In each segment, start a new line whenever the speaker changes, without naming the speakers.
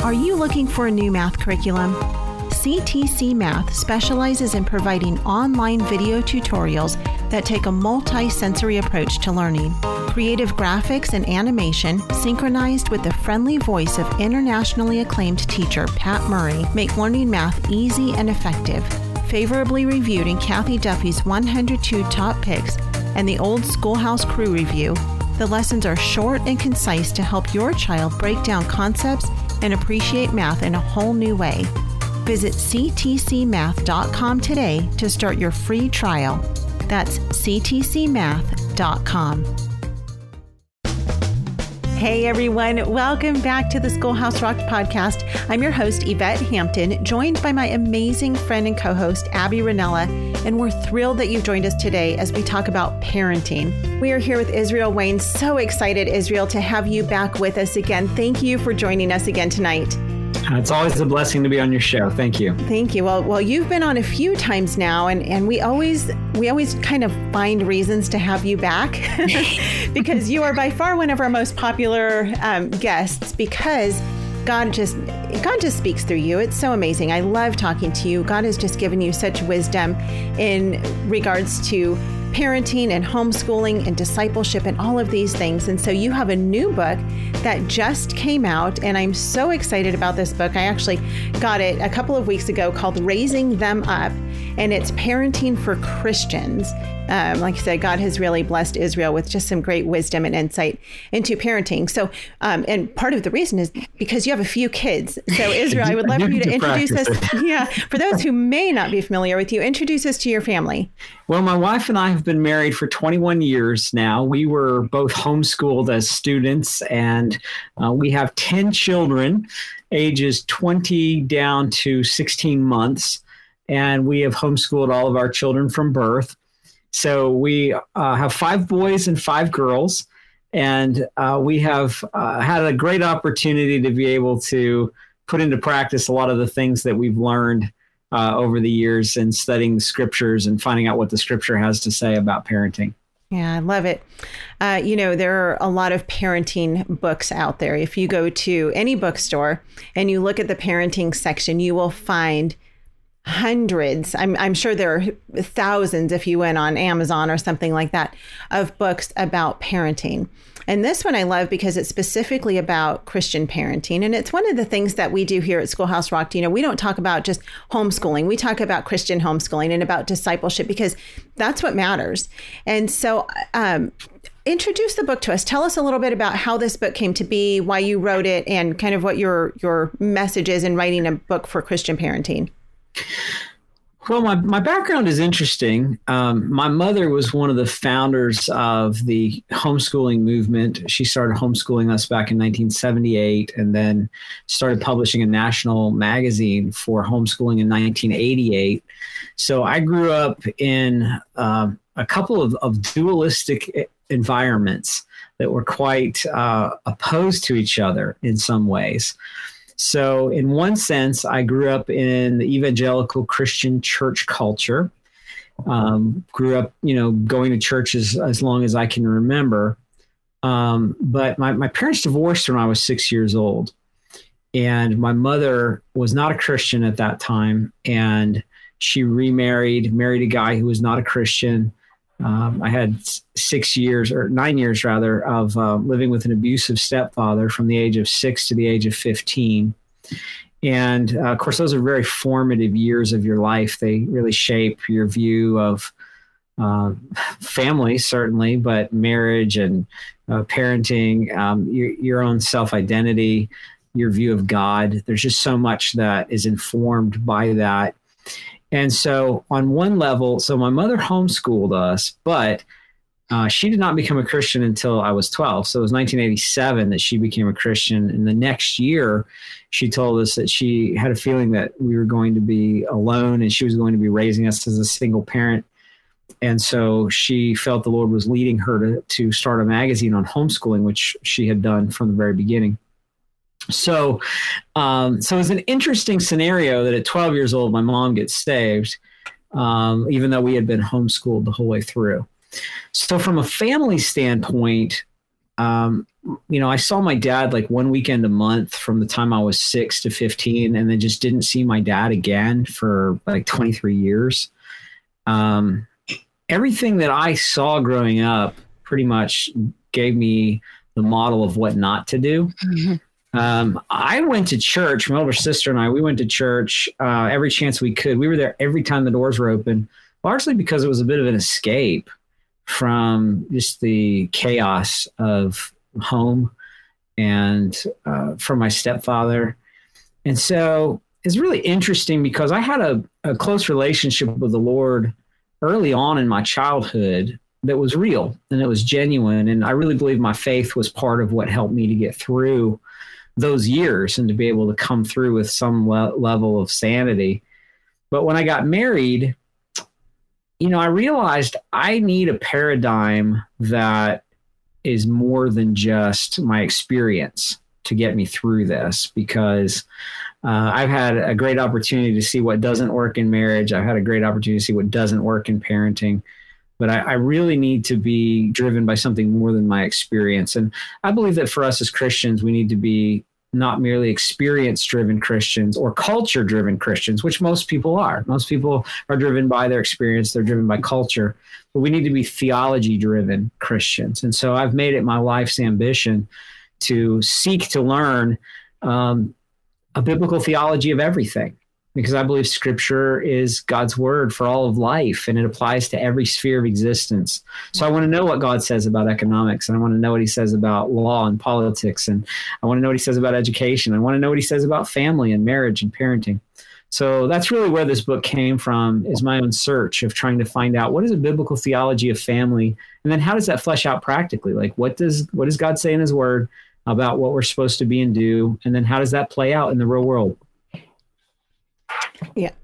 Are you looking for a new math curriculum? CTC Math specializes in providing online video tutorials that take a multi-sensory approach to learning. Creative graphics and animation, synchronized with the friendly voice of internationally acclaimed teacher Pat Murray, make learning math easy and effective. Favorably reviewed in Kathy Duffy's 102 Top Picks and the Old Schoolhouse Crew Review, the lessons are short and concise to help your child break down concepts and appreciate math in a whole new way. Visit ctcmath.com today to start your free trial. That's ctcmath.com. Hey everyone, welcome back to the Schoolhouse Rocked podcast. I'm your host, Yvette Hampton, joined by my amazing friend and co-host, Abby Ranella, and we're thrilled that you've joined us today as we talk about parenting. We are here with Israel Wayne. So excited, Israel, to have you back with us again. Thank you for joining us again tonight.
It's always a blessing to be on your show. Thank you.
Thank you. Well, you've been on a few times now, and we always kind of find reasons to have you back because you are by far one of our most popular guests because God just speaks through you. It's so amazing. I love talking to you. God has just given you such wisdom in regards to parenting and homeschooling and discipleship and all of these things. And so you have a new book that just came out, and I'm so excited about this book. I actually got it a couple of weeks ago, called Raising Them Up, and it's parenting for Christians. Like I said, God has really blessed Israel with just some great wisdom and insight into parenting. So, and part of the reason is because you have a few kids. So Israel, I would love for you to introduce us. Yeah. For those who may not be familiar with you, introduce us to your family.
Well, my wife and I have been married for 21 years now. We were both homeschooled as students, and we have 10 children, ages 20 down to 16 months. And we have homeschooled all of our children from birth. So we have 5 boys and 5 girls, and we have had a great opportunity to be able to put into practice a lot of the things that we've learned over the years in studying the scriptures and finding out what the scripture has to say about parenting.
Yeah, I love it. There are a lot of parenting books out there. If you go to any bookstore and you look at the parenting section, you will find hundreds, I'm sure there are thousands if you went on Amazon or something like that, of books about parenting. And this one I love because it's specifically about Christian parenting. And it's one of the things that we do here at Schoolhouse Rocked. We don't talk about just homeschooling. We talk about Christian homeschooling and about discipleship because that's what matters. And so introduce the book to us. Tell us a little bit about how this book came to be, why you wrote it, and kind of what your message is in writing a book for Christian parenting.
Well, my background is interesting. My mother was one of the founders of the homeschooling movement. She started homeschooling us back in 1978 and then started publishing a national magazine for homeschooling in 1988. So I grew up in a couple of dualistic environments that were quite opposed to each other in some ways. So in one sense, I grew up in the evangelical Christian church culture, grew up, going to church as long as I can remember. But my parents divorced when I was 6 years old. And my mother was not a Christian at that time. And she married a guy who was not a Christian. I had 9 years rather, of living with an abusive stepfather from the age of 6 to the age of 15. And of course, those are very formative years of your life. They really shape your view of family, certainly, but marriage and parenting, your own self-identity, your view of God. There's just so much that is informed by that. And so on one level, so my mother homeschooled us, but she did not become a Christian until I was 12. So it was 1987 that she became a Christian. And the next year, she told us that she had a feeling that we were going to be alone and she was going to be raising us as a single parent. And so she felt the Lord was leading her to start a magazine on homeschooling, which she had done from the very beginning. So it was an interesting scenario that at 12 years old, my mom gets saved, even though we had been homeschooled the whole way through. So from a family standpoint, I saw my dad like one weekend a month from the time I was 6 to 15, and then just didn't see my dad again for like 23 years. Everything that I saw growing up pretty much gave me the model of what not to do. Mm-hmm. I went to church. My older sister and we went to church every chance we could. We were there every time the doors were open, largely because it was a bit of an escape from just the chaos of home and from my stepfather. And so it's really interesting because I had a close relationship with the Lord early on in my childhood that was real and it was genuine. And I really believe my faith was part of what helped me to get through those years and to be able to come through with some level of sanity. But when I got married, I realized I need a paradigm that is more than just my experience to get me through this, because I've had a great opportunity to see what doesn't work in marriage. I've had a great opportunity to see what doesn't work in parenting, but I really need to be driven by something more than my experience. And I believe that for us as Christians, we need to be not merely experience-driven Christians or culture-driven Christians, which most people are. Most people are driven by their experience. They're driven by culture. But we need to be theology-driven Christians. And so I've made it my life's ambition to seek to learn a biblical theology of everything, because I believe Scripture is God's word for all of life, and it applies to every sphere of existence. So I want to know what God says about economics, and I want to know what he says about law and politics, and I want to know what he says about education. I want to know what he says about family and marriage and parenting. So that's really where this book came from, is my own search of trying to find out what is a biblical theology of family, and then how does that flesh out practically? Like what does God say in his word about what we're supposed to be and do, and then how does that play out in the real world?
Yeah.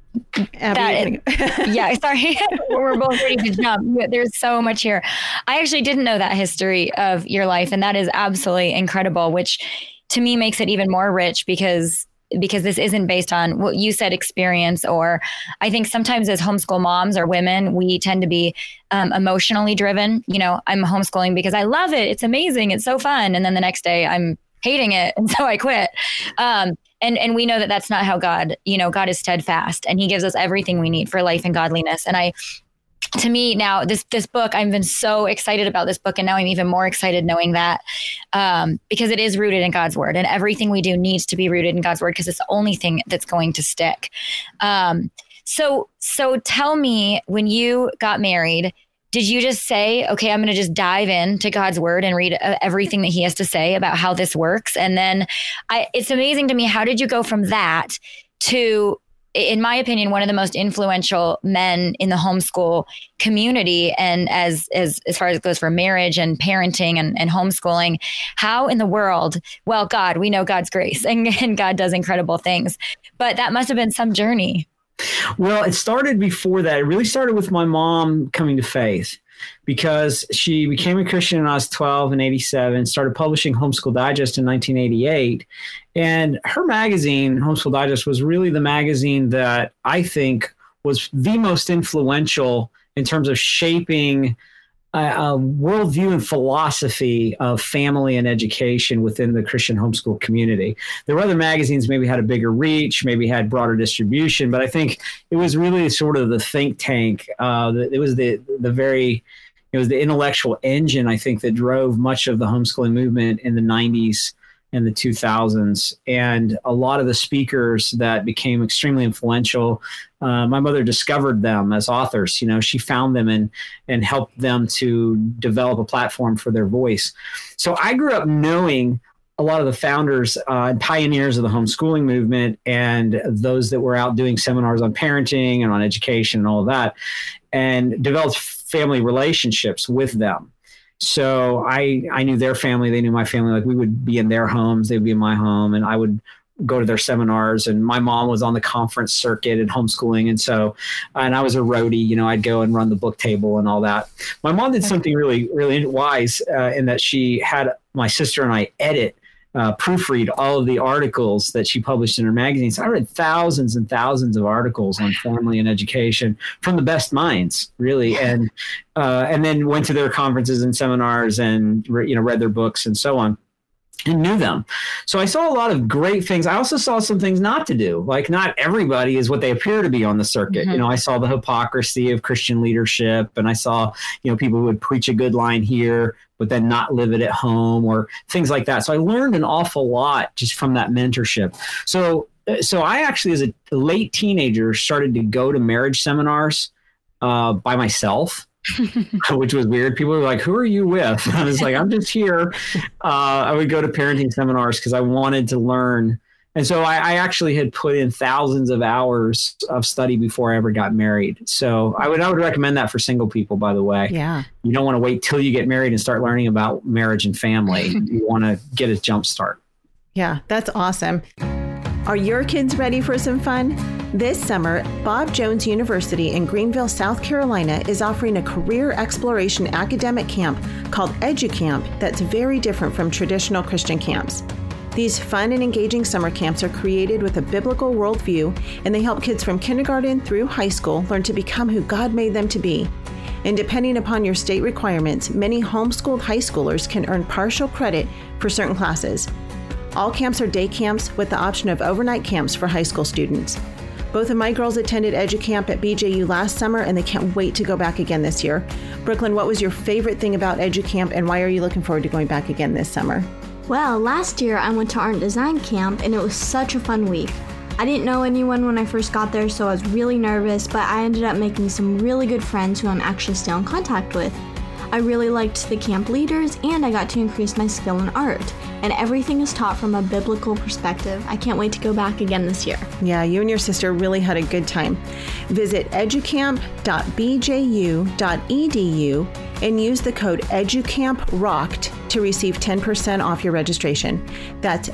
Yeah, sorry. We're both ready to jump. There's so much here. I actually didn't know that history of your life, and that is absolutely incredible, which to me makes it even more rich because this isn't based on what you said, experience, or I think sometimes as homeschool moms or women, we tend to be emotionally driven. I'm homeschooling because I love it. It's amazing. It's so fun. And then the next day I'm hating it. And so I quit. And we know that that's not how God is steadfast, and he gives us everything we need for life and godliness. And to me now, this book, I've been so excited about this book, and now I'm even more excited knowing that because it is rooted in God's word, and everything we do needs to be rooted in God's word because it's the only thing that's going to stick. So tell me, when you got married, did you just say, okay, I'm going to just dive into God's word and read everything that he has to say about how this works? And then it's amazing to me, how did you go from that to, in my opinion, one of the most influential men in the homeschool community, and as far as it goes for marriage and parenting and homeschooling? How in the world? Well, God, we know God's grace, and God does incredible things, but that must have been some journey.
Well, it started before that. It really started with my mom coming to faith, because she became a Christian when I was 12 in 87, started publishing Homeschool Digest in 1988. And her magazine, Homeschool Digest, was really the magazine that I think was the most influential in terms of shaping a worldview and philosophy of family and education within the Christian homeschool community. There were other magazines maybe had a bigger reach, maybe had broader distribution, but I think it was really sort of the think tank. It was the intellectual engine, I think, that drove much of the homeschooling movement in the 90s and the 2000s. And a lot of the speakers that became extremely influential, my mother discovered them as authors. She found them and helped them to develop a platform for their voice. So I grew up knowing a lot of the founders and pioneers of the homeschooling movement, and those that were out doing seminars on parenting and on education and all of that, and developed family relationships with them. So I knew their family, they knew my family. Like, we would be in their homes, they would be in my home, and I would go to their seminars. And my mom was on the conference circuit and homeschooling. And I was a roadie, I'd go and run the book table and all that. My mom did something really, really wise in that she had my sister and I edit proofread all of the articles that she published in her magazines. I read thousands and thousands of articles on family and education from the best minds, really, and then went to their conferences and seminars and read their books and so on, and knew them. So I saw a lot of great things. I also saw some things not to do. Like, not everybody is what they appear to be on the circuit. Mm-hmm. I saw the hypocrisy of Christian leadership, and I saw, people who would preach a good line here, but then not live it at home, or things like that. So I learned an awful lot just from that mentorship. So I actually, as a late teenager, started to go to marriage seminars by myself. Which was weird. People were like, "Who are you with?" I was like, "I'm just here." I would go to parenting seminars because I wanted to learn. And so I actually had put in thousands of hours of study before I ever got married. So I would recommend that for single people, by the way.
Yeah.
You don't want to wait till you get married and start learning about marriage and family. You want to get a jump start.
Yeah, that's awesome. Are your kids ready for some fun? This summer, Bob Jones University in Greenville, South Carolina is offering a career exploration academic camp called EduCamp that's very different from traditional Christian camps. These fun and engaging summer camps are created with a biblical worldview, and they help kids from kindergarten through high school learn to become who God made them to be. And depending upon your state requirements, many homeschooled high schoolers can earn partial credit for certain classes. All camps are day camps with the option of overnight camps for high school students. Both of my girls attended EduCamp at BJU last summer, and they can't wait to go back again this year. Brooklyn, what was your favorite thing about EduCamp, and why are you looking forward to going back again this summer?
Well, last year I went to Art and Design Camp, and it was such a fun week. I didn't know anyone when I first got there, so I was really nervous, but I ended up making some really good friends who I'm actually still in contact with. I really liked the camp leaders, and I got to increase my skill in art. And everything is taught from a biblical perspective. I can't wait to go back again this year.
Yeah, you and your sister really had a good time. Visit educamp.bju.edu and use the code EduCampRocked to receive 10% off your registration. That's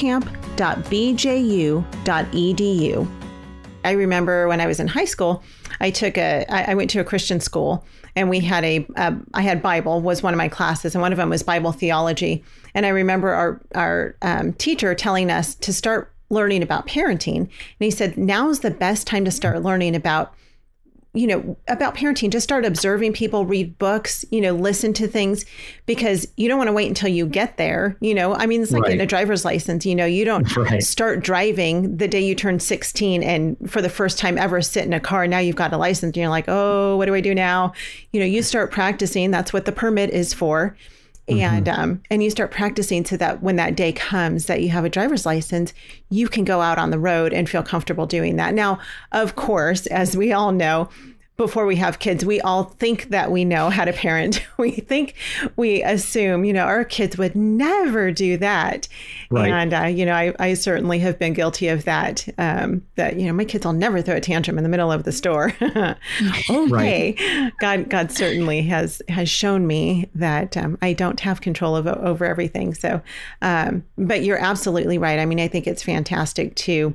educamp.bju.edu. I remember when I was in high school, I went to a Christian school, and we had I had Bible was one of my classes, and one of them was Bible theology. And I remember our teacher telling us to start learning about parenting. And he said, now's the best time to start learning about parenting. Just start observing people, read books, listen to things, because you don't want to wait until you get there. It's like getting a driver's license. You don't start driving the day you turn 16 and for the first time ever sit in a car. Now you've got a license and you're like, oh, what do I do now? You start practicing. That's what the permit is for. And you start practicing so that when that day comes that you have a driver's license, you can go out on the road and feel comfortable doing that. Now, of course, as we all know, before we have kids, we all think that we know how to parent. We assume, our kids would never do that. Right. And, I certainly have been guilty of that, my kids will never throw a tantrum in the middle of the store. Okay. Right. God certainly has shown me that I don't have control over everything. So, but you're absolutely right. I think it's fantastic to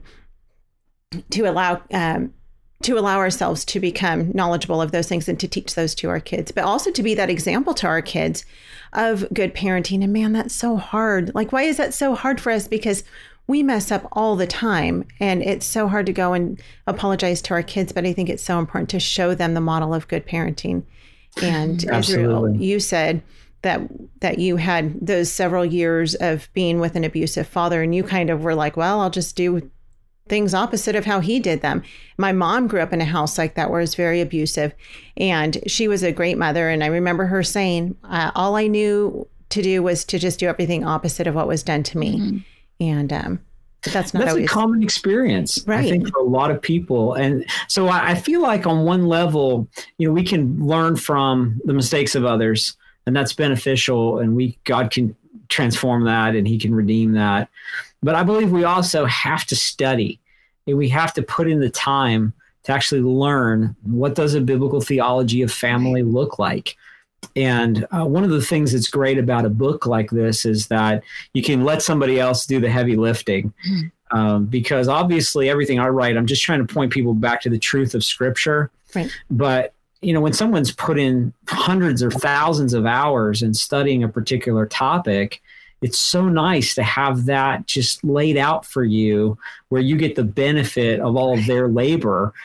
allow ourselves to become knowledgeable of those things and to teach those to our kids, but also to be that example to our kids of good parenting. And man, that's so hard. Like, why is that so hard for us? Because we mess up all the time, and it's so hard to go and apologize to our kids. But I think it's so important to show them the model of good parenting. And Israel, you said that you had those several years of being with an abusive father, and you kind of were like, well, I'll just do things opposite of how he did them. My mom grew up in a house like that where it was very abusive, and she was a great mother. And I remember her saying, all I knew to do was to just do everything opposite of what was done to me. Mm-hmm. And that's
a common experience, right? I think, for a lot of people. And so I feel like on one level, we can learn from the mistakes of others, and that's beneficial. And God can transform that, and he can redeem that. But I believe we also have to study, and we have to put in the time to actually learn, what does a biblical theology of family look like? And one of the things that's great about a book like this is that you can let somebody else do the heavy lifting, because obviously everything I write, I'm just trying to point people back to the truth of Scripture. Right. But when someone's put in hundreds or thousands of hours in studying a particular topic, it's so nice to have that just laid out for you, where you get the benefit of all of their labor.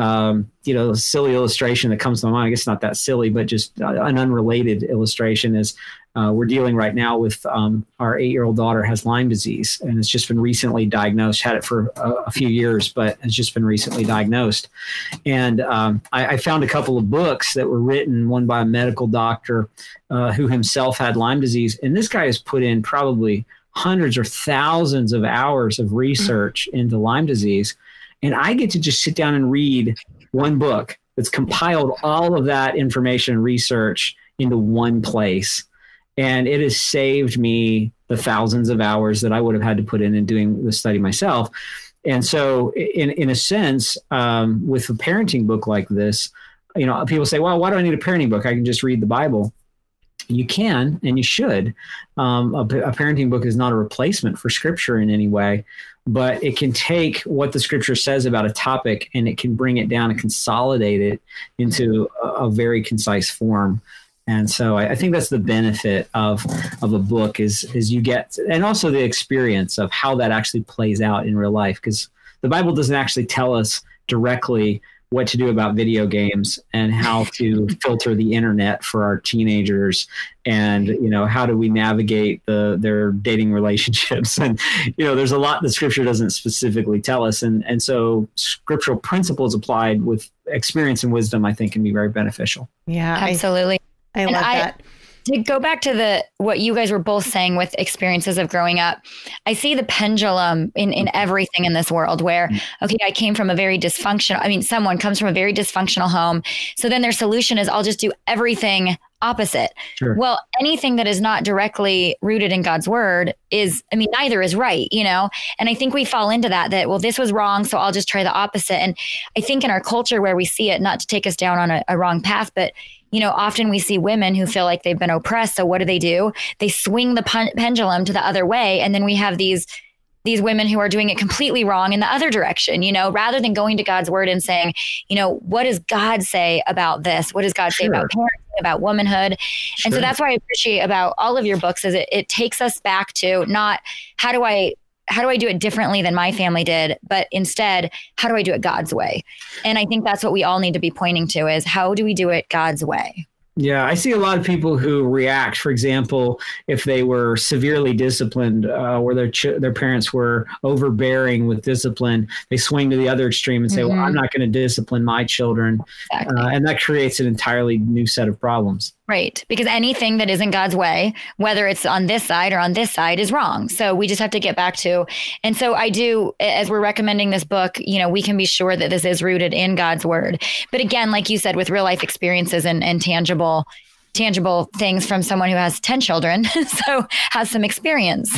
A silly illustration that comes to my mind, I guess not that silly, but just an unrelated illustration is we're dealing right now with our 8-year-old daughter has Lyme disease, and it's just been recently diagnosed, had it for a few years, but has just been recently diagnosed. And I found a couple of books that were written, one by a medical doctor who himself had Lyme disease. And this guy has put in probably hundreds or thousands of hours of research into Lyme disease. And I get to just sit down and read one book that's compiled all of that information and research into one place. And it has saved me the thousands of hours that I would have had to put in doing the study myself. And so in a sense, with a parenting book like this, people say, well, why do I need a parenting book? I can just read the Bible. You can, and you should. A parenting book is not a replacement for Scripture in any way, but it can take what the Scripture says about a topic and it can bring it down and consolidate it into a very concise form. And so I think that's the benefit of a book is you get, and also the experience of how that actually plays out in real life, because the Bible doesn't actually tell us directly what to do about video games and how to filter the internet for our teenagers, and how do we navigate their dating relationships, and there's a lot that Scripture doesn't specifically tell us, and so scriptural principles applied with experience and wisdom, I think, can be very beneficial.
Yeah,
absolutely.
I love that.
To go back to what you guys were both saying with experiences of growing up, I see the pendulum in everything in this world where, okay, I came from a very dysfunctional, someone comes from a very dysfunctional home. So then their solution is I'll just do everything opposite. Sure. Well, anything that is not directly rooted in God's word is, neither is right, And I think we fall into that, well, this was wrong, so I'll just try the opposite. And I think in our culture where we see it, not to take us down on a wrong path, but often we see women who feel like they've been oppressed. So what do? They swing the pendulum to the other way. And then we have these women who are doing it completely wrong in the other direction, rather than going to God's word and saying, what does God say about this? What does God say about parenting, about womanhood? Sure. And so that's what I appreciate about all of your books is it takes us back to not how do I do it differently than my family did, but instead, how do I do it God's way? And I think that's what we all need to be pointing to is how do we do it God's way?
Yeah, I see a lot of people who react, for example, if they were severely disciplined or their parents were overbearing with discipline, they swing to the other extreme and say, well, I'm not going to discipline my children. Exactly. And that creates an entirely new set of problems.
Right. Because anything that isn't God's way, whether it's on this side or on this side, is wrong. So we just have to get back to. And so I do, as we're recommending this book, we can be sure that this is rooted in God's word. But again, like you said, with real life experiences and tangible things from someone who has 10 children, so has some experience.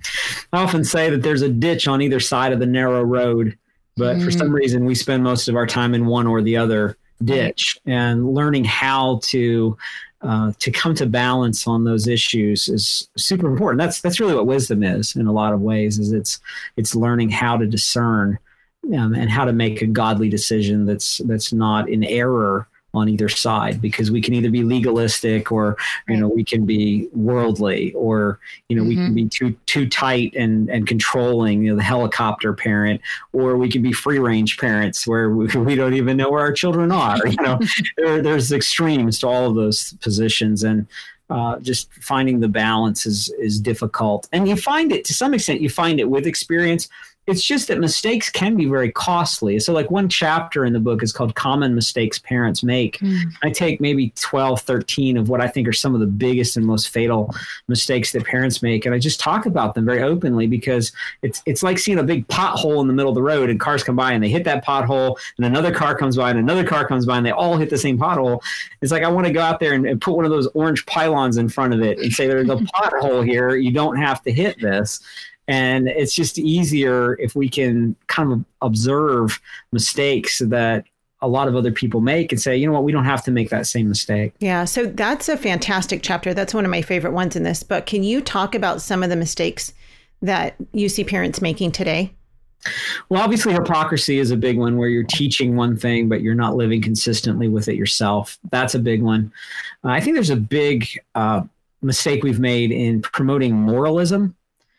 I often say that there's a ditch on either side of the narrow road, but for some reason we spend most of our time in one or the other ditch, and learning how to come to balance on those issues is super important. That's really what wisdom is in a lot of ways, is it's learning how to discern and how to make a godly decision that's not in error on either side, because we can either be legalistic or, we can be worldly, or, we can be too tight and controlling, the helicopter parent, or we can be free range parents where we don't even know where our children are. There's extremes to all of those positions, and just finding the balance is difficult. And you find it, to some extent, with experience. It's just that mistakes can be very costly. So like one chapter in the book is called Common Mistakes Parents Make. I take maybe 12, 13 of what I think are some of the biggest and most fatal mistakes that parents make. And I just talk about them very openly, because it's like seeing a big pothole in the middle of the road and cars come by and they hit that pothole, and another car comes by and another car comes by and they all hit the same pothole. It's like I want to go out there and put one of those orange pylons in front of it and say, there's a pothole here. You don't have to hit this. And it's just easier if we can kind of observe mistakes that a lot of other people make and say, you know what, we don't have to make that same mistake.
Yeah. So that's a fantastic chapter. That's one of my favorite ones in this book. Can you talk about some of the mistakes that you see parents making today?
Well, obviously, hypocrisy is a big one, where you're teaching one thing, but you're not living consistently with it yourself. That's a big one. I think there's a big mistake we've made in promoting moralism,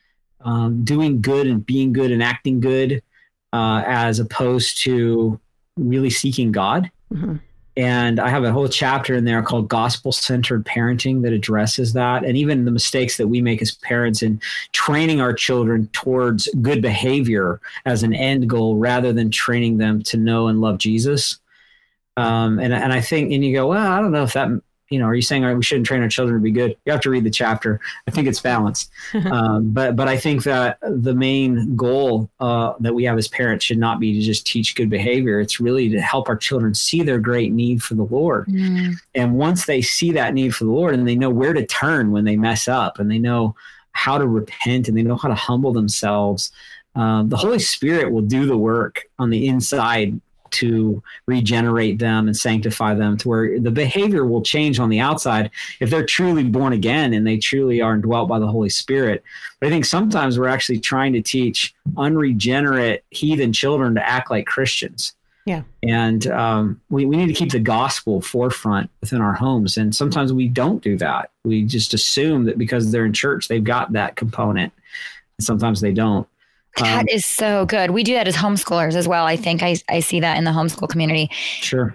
doing good and being good and acting good, as opposed to really seeking God. Mm-hmm. And I have a whole chapter in there called Gospel-Centered Parenting that addresses that, and even the mistakes that we make as parents in training our children towards good behavior as an end goal rather than training them to know and love Jesus. And I think, and you go, well, I don't know if that, are you saying we shouldn't train our children to be good? You have to read the chapter. I think it's balanced. But I think that the main goal that we have as parents should not be to just teach good behavior. It's really to help our children see their great need for the Lord. Mm. And once they see that need for the Lord and they know where to turn when they mess up and they know how to repent and they know how to humble themselves, the Holy Spirit will do the work on the inside to regenerate them and sanctify them to where the behavior will change on the outside if they're truly born again and they truly are indwelt by the Holy Spirit. But I think sometimes we're actually trying to teach unregenerate heathen children to act like Christians.
Yeah.
And we need to keep the gospel forefront within our homes. And sometimes we don't do that. We just assume that because they're in church, they've got that component. And sometimes they don't.
That is so good. We do that as homeschoolers as well. I think I see that in the homeschool community.
Sure.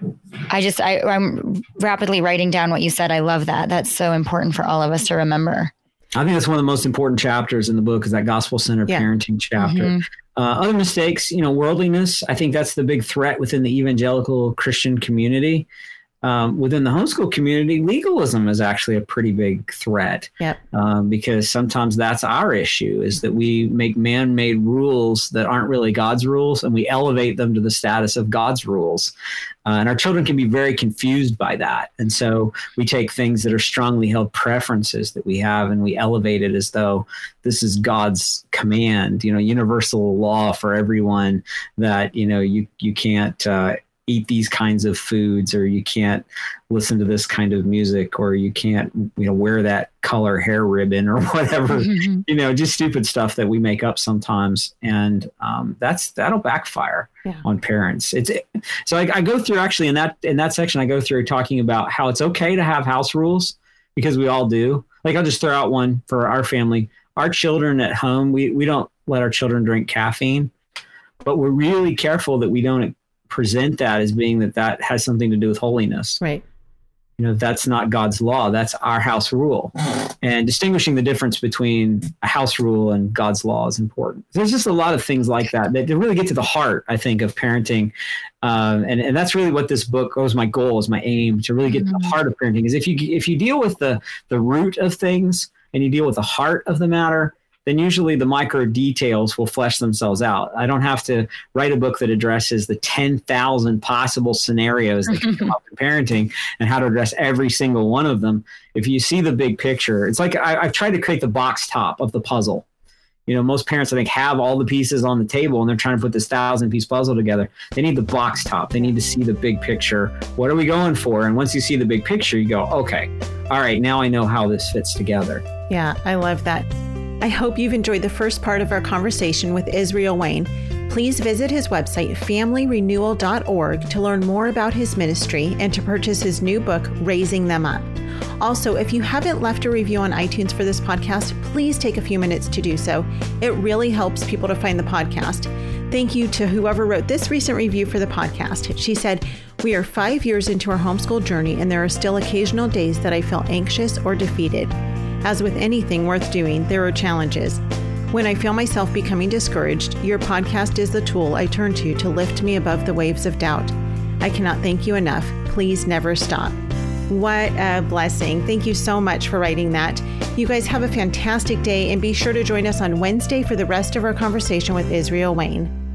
I'm rapidly writing down what you said. I love that. That's so important for all of us to remember.
I think that's one of the most important chapters in the book is that gospel-centered parenting chapter. Mm-hmm. Other mistakes, worldliness. I think that's the big threat within the evangelical Christian community. Within the homeschool community, legalism is actually a pretty big threat.
Yep.
Because sometimes that's our issue is that we make man-made rules that aren't really God's rules and we elevate them to the status of God's rules. And our children can be very confused by that. And so we take things that are strongly held preferences that we have and we elevate it as though this is God's command, universal law for everyone that, you can't eat these kinds of foods, or you can't listen to this kind of music, or you can't, wear that color hair ribbon or whatever, just stupid stuff that we make up sometimes. And that'll backfire on parents. So I go through actually in that section, I go through talking about how it's okay to have house rules because we all do. Like I'll just throw out one for our family. Our children at home, we don't let our children drink caffeine, but we're really careful that we don't present that as being that has something to do with holiness.
Right.
That's not God's law. That's our house rule. And distinguishing the difference between a house rule and God's law is important. There's just a lot of things like that really get to the heart, I think, of parenting. And that's really what this book was. My goal, is my aim to really get to the heart of parenting is if you deal with the root of things and you deal with the heart of the matter, then usually the micro details will flesh themselves out. I don't have to write a book that addresses the 10,000 possible scenarios that can come up in parenting and how to address every single one of them. If you see the big picture, it's like I've tried to create the box top of the puzzle. Most parents, I think, have all the pieces on the table and they're trying to put this 1,000-piece puzzle together. They need the box top. They need to see the big picture. What are we going for? And once you see the big picture, you go, okay, all right, now I know how this fits together.
Yeah, I love that. I hope you've enjoyed the first part of our conversation with Israel Wayne. Please visit his website, familyrenewal.org, to learn more about his ministry and to purchase his new book, Raising Them Up. Also, if you haven't left a review on iTunes for this podcast, please take a few minutes to do so. It really helps people to find the podcast. Thank you to whoever wrote this recent review for the podcast. She said, "We are 5 years into our homeschool journey, and there are still occasional days that I feel anxious or defeated. As with anything worth doing, there are challenges. When I feel myself becoming discouraged, your podcast is the tool I turn to lift me above the waves of doubt. I cannot thank you enough. Please never stop." What a blessing. Thank you so much for writing that. You guys have a fantastic day and be sure to join us on Wednesday for the rest of our conversation with Israel Wayne.